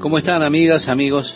¿Cómo están, amigas, amigos?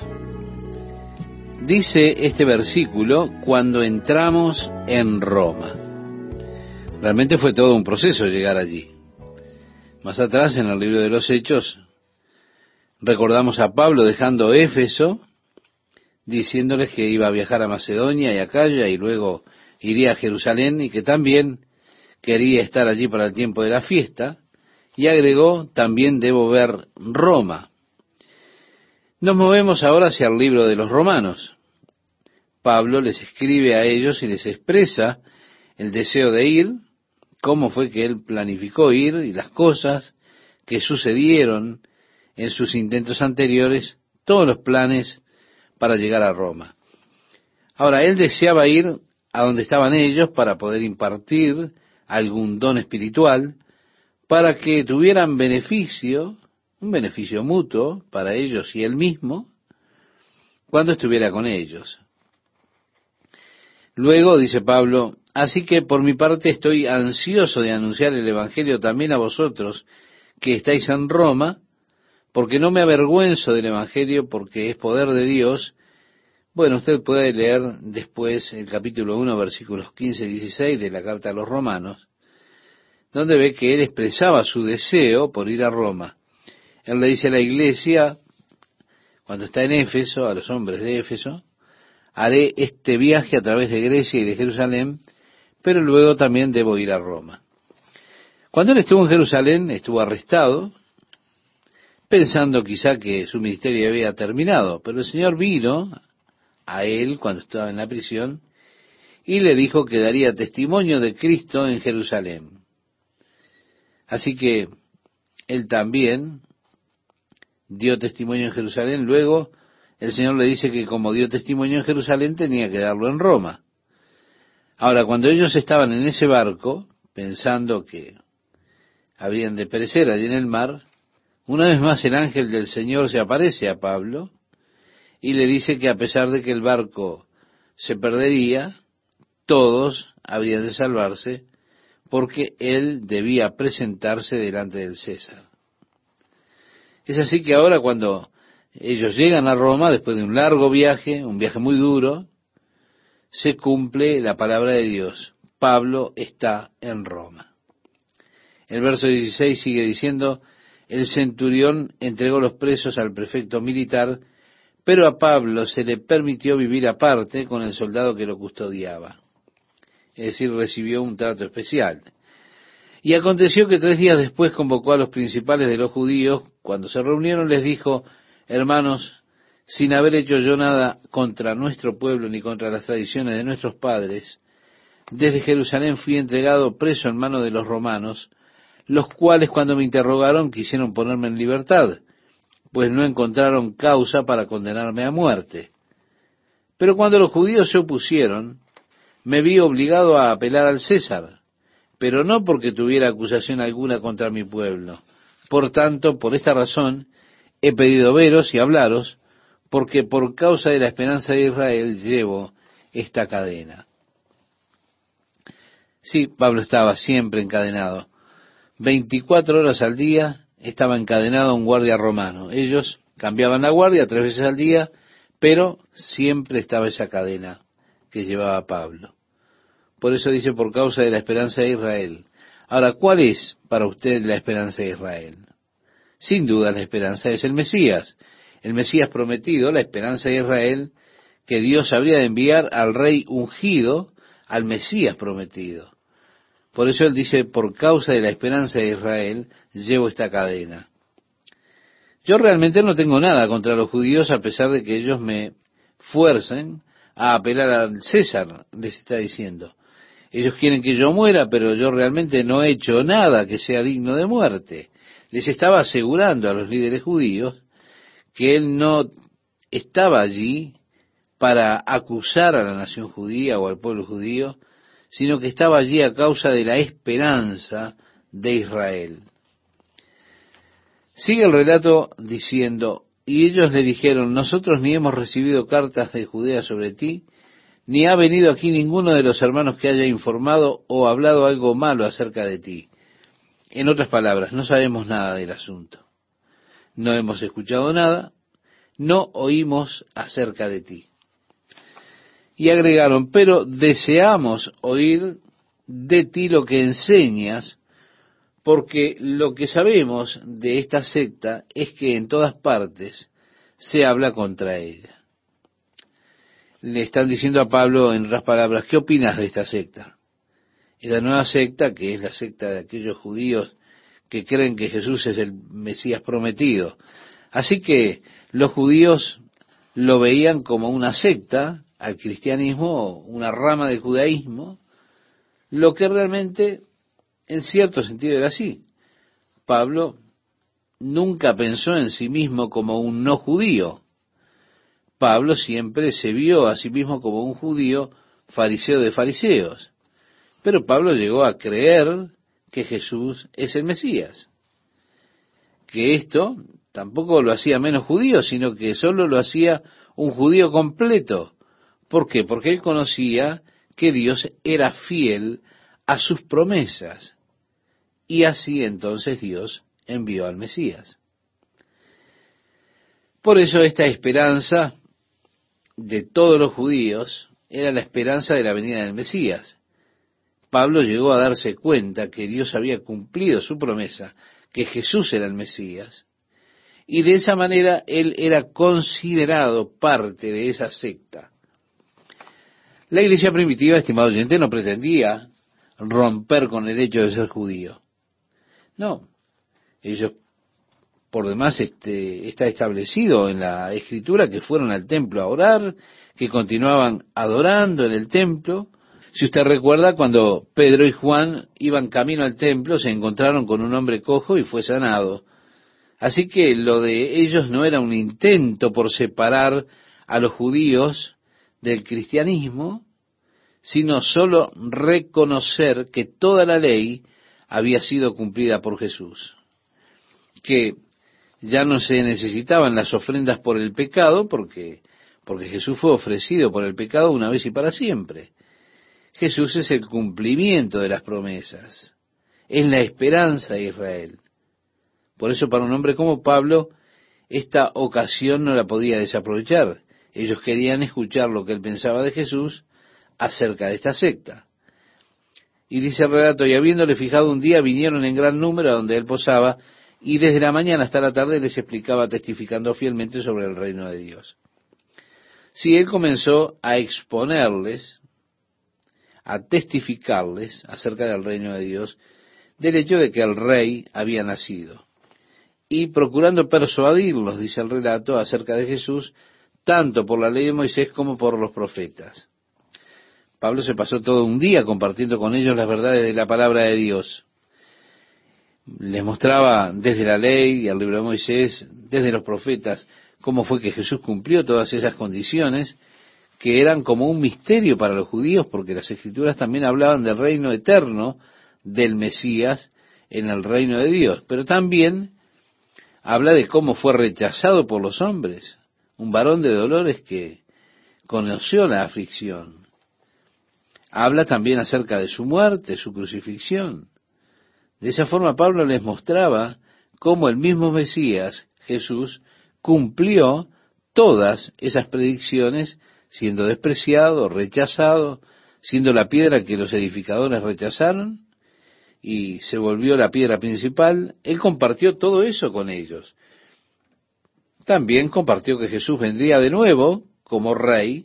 Dice este versículo, cuando entramos en Roma. Realmente fue todo un proceso llegar allí. Más atrás, en el libro de los Hechos, recordamos a Pablo dejando Éfeso, diciéndoles que iba a viajar a Macedonia y Acaya y luego iría a Jerusalén y que también quería estar allí para el tiempo de la fiesta, y agregó, también debo ver Roma. Nos movemos ahora hacia el libro de los Romanos. Pablo les escribe a ellos y les expresa el deseo de ir, cómo fue que él planificó ir y las cosas que sucedieron en sus intentos anteriores, todos los planes para llegar a Roma. Ahora, él deseaba ir a donde estaban ellos para poder impartir algún don espiritual, para que tuvieran beneficio, un beneficio mutuo para ellos y él mismo, cuando estuviera con ellos. Luego, dice Pablo, así que por mi parte estoy ansioso de anunciar el Evangelio también a vosotros que estáis en Roma, porque no me avergüenzo del Evangelio, porque es poder de Dios. Bueno, usted puede leer después el capítulo 1, versículos 15 y 16 de la carta a los Romanos, donde ve que él expresaba su deseo por ir a Roma. Él le dice a la iglesia, cuando está en Éfeso, a los hombres de Éfeso, haré este viaje a través de Grecia y de Jerusalén, pero luego también debo ir a Roma. Cuando él estuvo en Jerusalén, estuvo arrestado, pensando quizá que su ministerio había terminado, pero el Señor vino a él cuando estaba en la prisión y le dijo que daría testimonio de Cristo en Jerusalén. Así que él también dio testimonio en Jerusalén. Luego el Señor le dice que como dio testimonio en Jerusalén tenía que darlo en Roma. Ahora, cuando ellos estaban en ese barco, pensando que habrían de perecer allí en el mar, una vez más el ángel del Señor se aparece a Pablo y le dice que a pesar de que el barco se perdería, todos habrían de salvarse porque él debía presentarse delante del César. Es así que ahora cuando ellos llegan a Roma, después de un largo viaje, un viaje muy duro, se cumple la palabra de Dios. Pablo está en Roma. El verso 16 sigue diciendo, el centurión entregó los presos al prefecto militar, pero a Pablo se le permitió vivir aparte con el soldado que lo custodiaba. Es decir, recibió un trato especial. Y aconteció que 3 días después convocó a los principales de los judíos. Cuando se reunieron les dijo, hermanos, sin haber hecho yo nada contra nuestro pueblo ni contra las tradiciones de nuestros padres, desde Jerusalén fui entregado preso en manos de los romanos, los cuales cuando me interrogaron quisieron ponerme en libertad, pues no encontraron causa para condenarme a muerte. Pero cuando los judíos se opusieron, me vi obligado a apelar al César, pero no porque tuviera acusación alguna contra mi pueblo. Por tanto, por esta razón, he pedido veros y hablaros, porque por causa de la esperanza de Israel llevo esta cadena. Sí, Pablo estaba siempre encadenado. 24 horas al día estaba encadenado a un guardia romano. Ellos cambiaban la guardia 3 veces al día, pero siempre estaba esa cadena que llevaba Pablo. Por eso dice, por causa de la esperanza de Israel. Ahora, ¿cuál es para usted la esperanza de Israel? Sin duda la esperanza es el Mesías prometido, la esperanza de Israel, que Dios habría de enviar al rey ungido, al Mesías prometido. Por eso él dice, por causa de la esperanza de Israel, llevo esta cadena. Yo realmente no tengo nada contra los judíos, a pesar de que ellos me fuercen a apelar al César, les está diciendo. Ellos quieren que yo muera, pero yo realmente no he hecho nada que sea digno de muerte. Les estaba asegurando a los líderes judíos que él no estaba allí para acusar a la nación judía o al pueblo judío, sino que estaba allí a causa de la esperanza de Israel. Sigue el relato diciendo, y ellos le dijeron, nosotros ni hemos recibido cartas de Judea sobre ti, ni ha venido aquí ninguno de los hermanos que haya informado o hablado algo malo acerca de ti. En otras palabras, no sabemos nada del asunto. No hemos escuchado nada, no oímos acerca de ti. Y agregaron, pero deseamos oír de ti lo que enseñas, porque lo que sabemos de esta secta es que en todas partes se habla contra ella. Le están diciendo a Pablo en otras palabras, ¿qué opinas de esta secta? Esta nueva secta, que es la secta de aquellos judíos que creen que Jesús es el Mesías prometido. Así que los judíos lo veían como una secta al cristianismo, una rama del judaísmo, lo que realmente en cierto sentido era así. Pablo nunca pensó en sí mismo como un no judío. Pablo siempre se vio a sí mismo como un judío fariseo de fariseos. Pero Pablo llegó a creer que Jesús es el Mesías. Que esto tampoco lo hacía menos judío, sino que solo lo hacía un judío completo. ¿Por qué? Porque él conocía que Dios era fiel a sus promesas. Y así entonces Dios envió al Mesías. Por eso esta esperanza de todos los judíos era la esperanza de la venida del Mesías. Pablo llegó a darse cuenta que Dios había cumplido su promesa, que Jesús era el Mesías, y de esa manera él era considerado parte de esa secta. La iglesia primitiva, estimado oyente, no pretendía romper con el hecho de ser judío. No, ellos por demás está establecido en la Escritura que fueron al templo a orar, que continuaban adorando en el templo. Si usted recuerda, cuando Pedro y Juan iban camino al templo, se encontraron con un hombre cojo y fue sanado. Así que lo de ellos no era un intento por separar a los judíos del cristianismo, sino solo reconocer que toda la ley había sido cumplida por Jesús, que ya no se necesitaban las ofrendas por el pecado, porque Jesús fue ofrecido por el pecado una vez y para siempre. Jesús es el cumplimiento de las promesas, es la esperanza de Israel. Por eso para un hombre como Pablo, esta ocasión no la podía desaprovechar. Ellos querían escuchar lo que él pensaba de Jesús acerca de esta secta. Y dice el relato, y habiéndole fijado un día, vinieron en gran número a donde él posaba, y desde la mañana hasta la tarde les explicaba testificando fielmente sobre el reino de Dios. Si él comenzó a exponerles, a testificarles acerca del reino de Dios, del hecho de que el rey había nacido. Y procurando persuadirlos, dice el relato, acerca de Jesús, tanto por la ley de Moisés como por los profetas. Pablo se pasó todo un día compartiendo con ellos las verdades de la palabra de Dios. Les mostraba desde la ley y el libro de Moisés, desde los profetas, cómo fue que Jesús cumplió todas esas condiciones que eran como un misterio para los judíos, porque las Escrituras también hablaban del reino eterno del Mesías en el reino de Dios, pero también habla de cómo fue rechazado por los hombres, un varón de dolores que conoció la aflicción. Habla también acerca de su muerte, su crucifixión. De esa forma Pablo les mostraba cómo el mismo Mesías, Jesús, cumplió todas esas predicciones, siendo despreciado, rechazado, siendo la piedra que los edificadores rechazaron, y se volvió la piedra principal. Él compartió todo eso con ellos. También compartió que Jesús vendría de nuevo como rey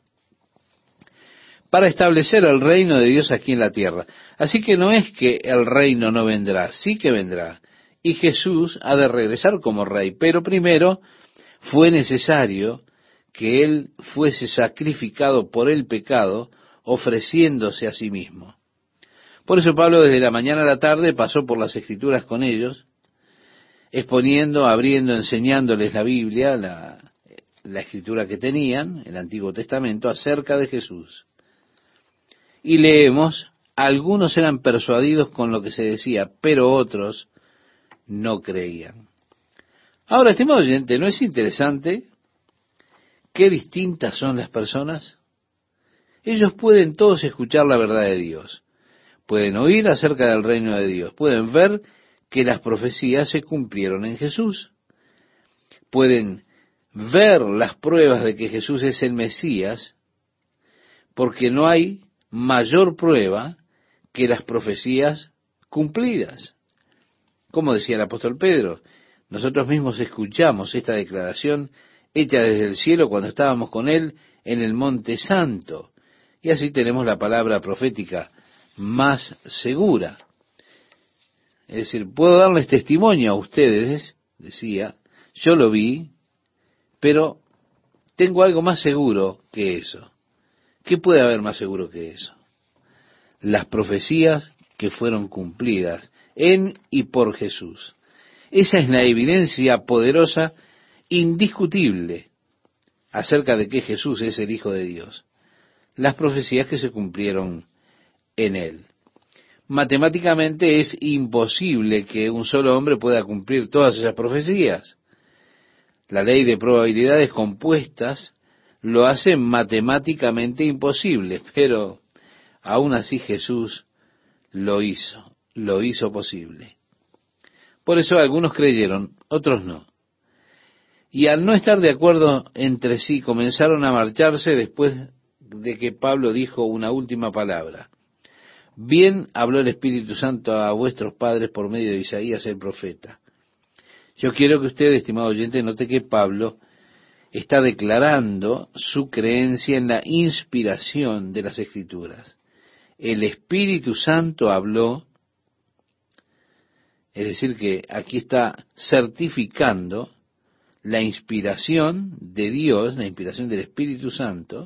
para establecer el reino de Dios aquí en la tierra. Así que no es que el reino no vendrá, sí que vendrá. Y Jesús ha de regresar como rey, pero primero fue necesario que Él fuese sacrificado por el pecado, ofreciéndose a sí mismo. Por eso Pablo desde la mañana a la tarde pasó por las Escrituras con ellos, exponiendo, abriendo, enseñándoles la Biblia, la Escritura que tenían, el Antiguo Testamento, acerca de Jesús. Y leemos, algunos eran persuadidos con lo que se decía, pero otros no creían. Ahora, estimado oyente, ¿no es interesante qué distintas son las personas? Ellos pueden todos escuchar la verdad de Dios, pueden oír acerca del reino de Dios, pueden ver que las profecías se cumplieron en Jesús, pueden ver las pruebas de que Jesús es el Mesías, porque no hay mayor prueba que las profecías cumplidas. Como decía el apóstol Pedro, nosotros mismos escuchamos esta declaración hecha desde el cielo cuando estábamos con Él en el Monte Santo. Y así tenemos la palabra profética más segura. Es decir, puedo darles testimonio a ustedes, decía, yo lo vi, pero tengo algo más seguro que eso. ¿Qué puede haber más seguro que eso? Las profecías que fueron cumplidas en y por Jesús. Esa es la evidencia poderosa, indiscutible, acerca de que Jesús es el Hijo de Dios. Las profecías que se cumplieron en Él. Matemáticamente es imposible que un solo hombre pueda cumplir todas esas profecías. La ley de probabilidades compuestas lo hace matemáticamente imposible, pero aún así Jesús lo hizo posible. Por eso algunos creyeron, otros no. Y al no estar de acuerdo entre sí, comenzaron a marcharse después de que Pablo dijo una última palabra. Bien habló el Espíritu Santo a vuestros padres por medio de Isaías el profeta. Yo quiero que usted, estimado oyente, note que Pablo está declarando su creencia en la inspiración de las Escrituras. El Espíritu Santo habló, es decir, que aquí está certificando la inspiración de Dios, la inspiración del Espíritu Santo,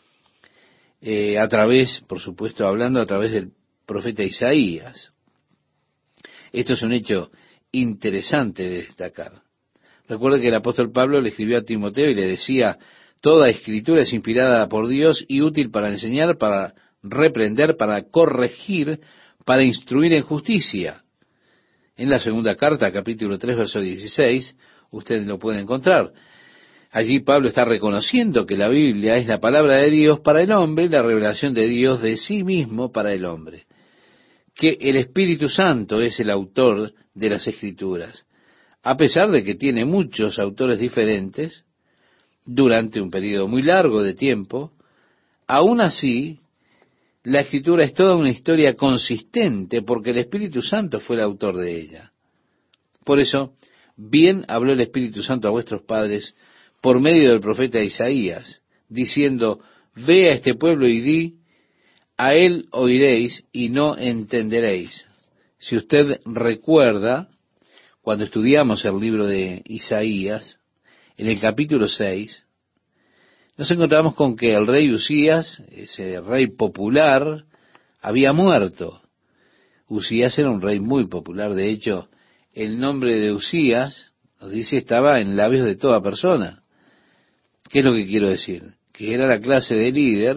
a través, por supuesto, hablando a través del profeta Isaías. Esto es un hecho interesante de destacar. Recuerde que el apóstol Pablo le escribió a Timoteo y le decía, toda escritura es inspirada por Dios y útil para enseñar, para reprender, para corregir, para instruir en justicia. En la segunda carta, capítulo 3, verso 16, usted lo puede encontrar. Allí Pablo está reconociendo que la Biblia es la palabra de Dios para el hombre, la revelación de Dios de sí mismo para el hombre. Que el Espíritu Santo es el autor de las Escrituras. A pesar de que tiene muchos autores diferentes, durante un periodo muy largo de tiempo, aún así, la Escritura es toda una historia consistente porque el Espíritu Santo fue el autor de ella. Por eso, bien habló el Espíritu Santo a vuestros padres por medio del profeta Isaías, diciendo, ve a este pueblo y di, a él oiréis y no entenderéis. Si usted recuerda, cuando estudiamos el libro de Isaías, en el capítulo 6, nos encontramos con que el rey Usías, ese rey popular, había muerto. Usías era un rey muy popular, de hecho, el nombre de Usías, nos dice, estaba en labios de toda persona. ¿Qué es lo que quiero decir? Que era la clase de líder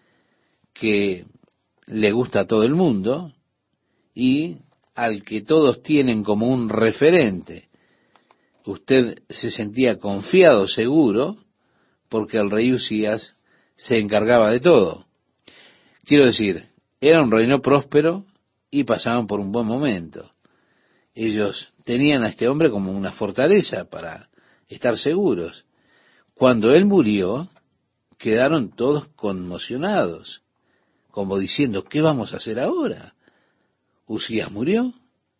que le gusta a todo el mundo y al que todos tienen como un referente. Usted se sentía confiado, seguro, porque el rey Usías se encargaba de todo. Quiero decir, era un reino próspero y pasaban por un buen momento. Ellos tenían a este hombre como una fortaleza para estar seguros. Cuando él murió, quedaron todos conmocionados, como diciendo, ¿qué vamos a hacer ahora? ¿Usías murió?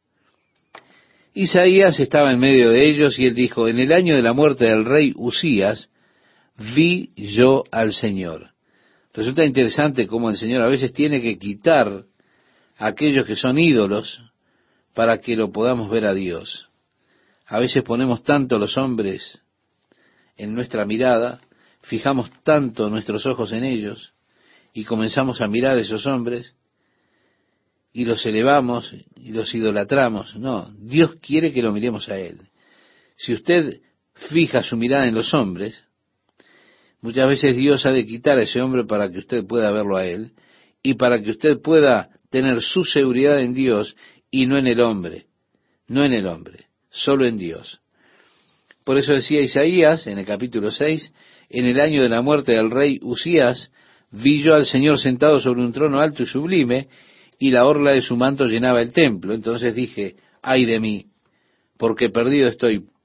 Isaías estaba en medio de ellos y él dijo, en el año de la muerte del rey Usías, vi yo al Señor. Resulta interesante cómo el Señor a veces tiene que quitar a aquellos que son ídolos para que lo podamos ver a Dios. A veces ponemos tanto los hombres en nuestra mirada, fijamos tanto nuestros ojos en ellos y comenzamos a mirar a esos hombres y los elevamos y los idolatramos. No, Dios quiere que lo miremos a Él. Si usted fija su mirada en los hombres, muchas veces Dios ha de quitar a ese hombre para que usted pueda verlo a Él y para que usted pueda tener su seguridad en Dios y no en el hombre, no en el hombre, solo en Dios. Por eso decía Isaías en el capítulo 6, en el año de la muerte del rey Usías, vi yo al Señor sentado sobre un trono alto y sublime, y la orla de su manto llenaba el templo. Entonces dije, ay de mí, porque perdido estoy,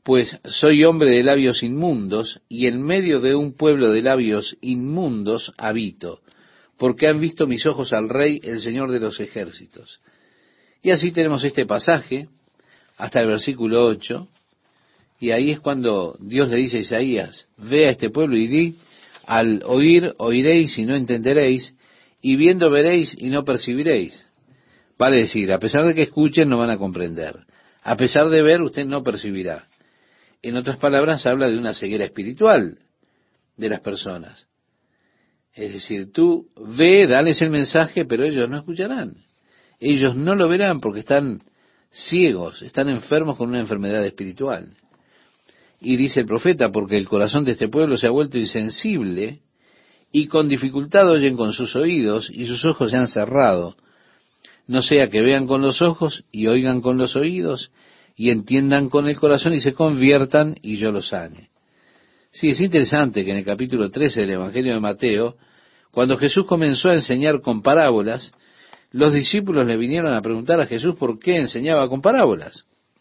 Pues soy hombre de labios inmundos, y en medio de un pueblo de labios inmundos habito, porque han visto mis ojos al Rey, el Señor de los ejércitos. Y así tenemos este pasaje, hasta el versículo 8, y ahí es cuando Dios le dice a Isaías, ve a este pueblo y di, al oír oiréis y no entenderéis, y viendo veréis y no percibiréis. Vale decir, a pesar de que escuchen no van a comprender, a pesar de ver usted no percibirá. En otras palabras, habla de una ceguera espiritual de las personas. Es decir, tú ve, dales el mensaje, pero ellos no escucharán. Ellos no lo verán porque están ciegos, están enfermos con una enfermedad espiritual. Y dice el profeta, porque el corazón de este pueblo se ha vuelto insensible y con dificultad oyen con sus oídos y sus ojos se han cerrado. No sea que vean con los ojos y oigan con los oídos y entiendan con el corazón y se conviertan y yo los sane. Sí, es interesante que en el capítulo 13 del Evangelio de Mateo, cuando Jesús comenzó a enseñar con parábolas, los discípulos le vinieron a preguntar a Jesús por qué enseñaba con parábolas.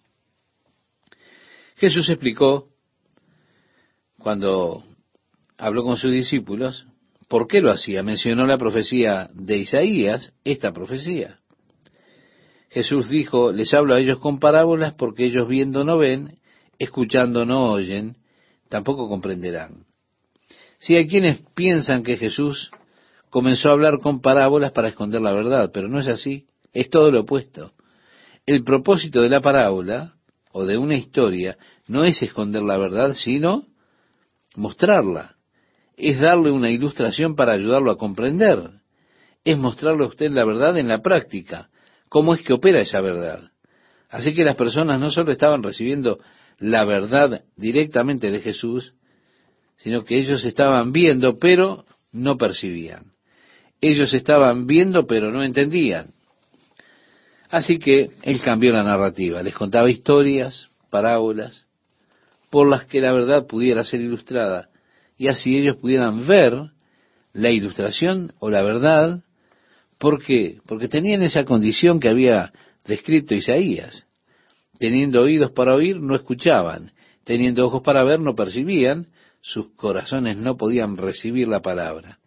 Jesús explicó, cuando habló con sus discípulos, por qué lo hacía. Mencionó la profecía de Isaías, esta profecía. Jesús dijo, les hablo a ellos con parábolas porque ellos viendo no ven, escuchando no oyen, tampoco comprenderán. Sí, hay quienes piensan que Jesús comenzó a hablar con parábolas para esconder la verdad, pero no es así, es todo lo opuesto. El propósito de la parábola o de una historia no es esconder la verdad, sino mostrarla. Es darle una ilustración para ayudarlo a comprender. Es mostrarle a usted la verdad en la práctica, cómo es que opera esa verdad. Así que las personas no solo estaban recibiendo la verdad directamente de Jesús, sino que ellos estaban viendo, pero no percibían. Ellos estaban viendo, pero no entendían. Así que él cambió la narrativa, les contaba historias, parábolas, por las que la verdad pudiera ser ilustrada, y así ellos pudieran ver la ilustración o la verdad. ¿Por qué? Porque tenían esa condición que había descrito Isaías. Teniendo oídos para oír, no escuchaban. Teniendo ojos para ver, no percibían. Sus corazones no podían recibir la palabra.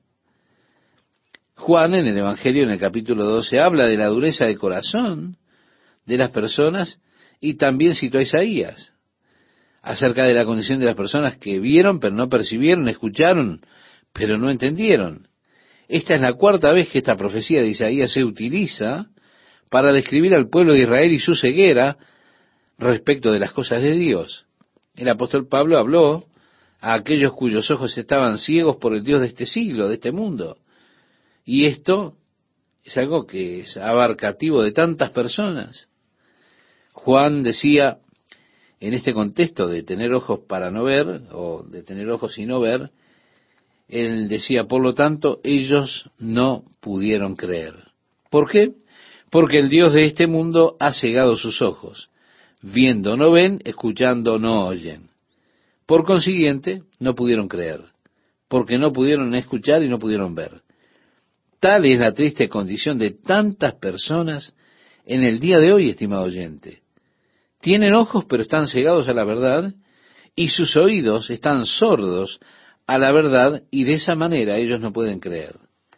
Juan, en el Evangelio, en el capítulo 12, habla de la dureza de corazón de las personas y también citó a Isaías acerca de la condición de las personas que vieron, pero no percibieron, escucharon, pero no entendieron. Esta es la cuarta vez que esta profecía de Isaías se utiliza para describir al pueblo de Israel y su ceguera respecto de las cosas de Dios. El apóstol Pablo habló a aquellos cuyos ojos estaban ciegos por el Dios de este siglo, de este mundo. Y esto es algo que es abarcativo de tantas personas. Juan decía, en este contexto de tener ojos para no ver, o de tener ojos y no ver, él decía, por lo tanto, ellos no pudieron creer. ¿Por qué? Porque el Dios de este mundo ha cegado sus ojos. Viendo no ven, escuchando no oyen. Por consiguiente, no pudieron creer, porque no pudieron escuchar y no pudieron ver. Tal es la triste condición de tantas personas en el día de hoy, estimado oyente. Tienen ojos, pero están cegados a la verdad, y sus oídos están sordos a la verdad, y de esa manera ellos no pueden creer.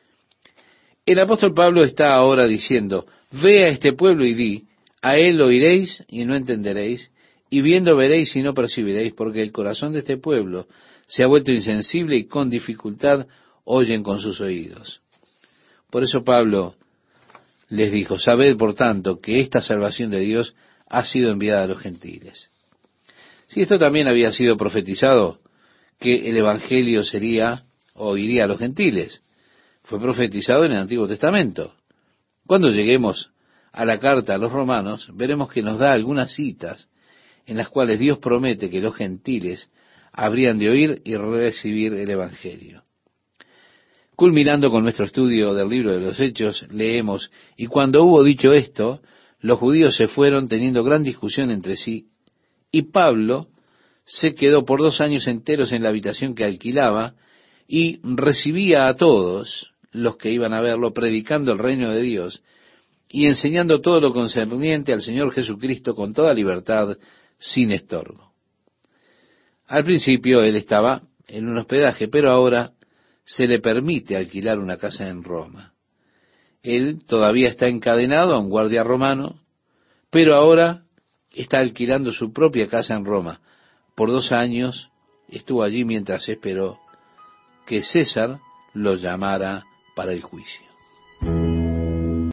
El apóstol Pablo está ahora diciendo, ve a este pueblo y di, a él oiréis y no entenderéis, y viendo veréis y no percibiréis, porque el corazón de este pueblo se ha vuelto insensible y con dificultad oyen con sus oídos. Por eso Pablo les dijo, sabed por tanto que esta salvación de Dios ha sido enviada a los gentiles. Si esto también había sido profetizado, que el Evangelio sería o iría a los gentiles, fue profetizado en el Antiguo Testamento. Cuando lleguemos a la carta a los romanos, veremos que nos da algunas citas en las cuales Dios promete que los gentiles habrían de oír y recibir el Evangelio. Culminando con nuestro estudio del libro de los Hechos, leemos, y cuando hubo dicho esto, los judíos se fueron teniendo gran discusión entre sí, y Pablo se quedó por 2 años enteros en la habitación que alquilaba, y recibía a todos los que iban a verlo, predicando el reino de Dios, y enseñando todo lo concerniente al Señor Jesucristo con toda libertad, sin estorbo. Al principio él estaba en un hospedaje, pero ahora se le permite alquilar una casa en Roma. Él todavía está encadenado a un guardia romano, pero ahora está alquilando su propia casa en Roma. Por 2 años estuvo allí mientras esperó que César lo llamara para el juicio.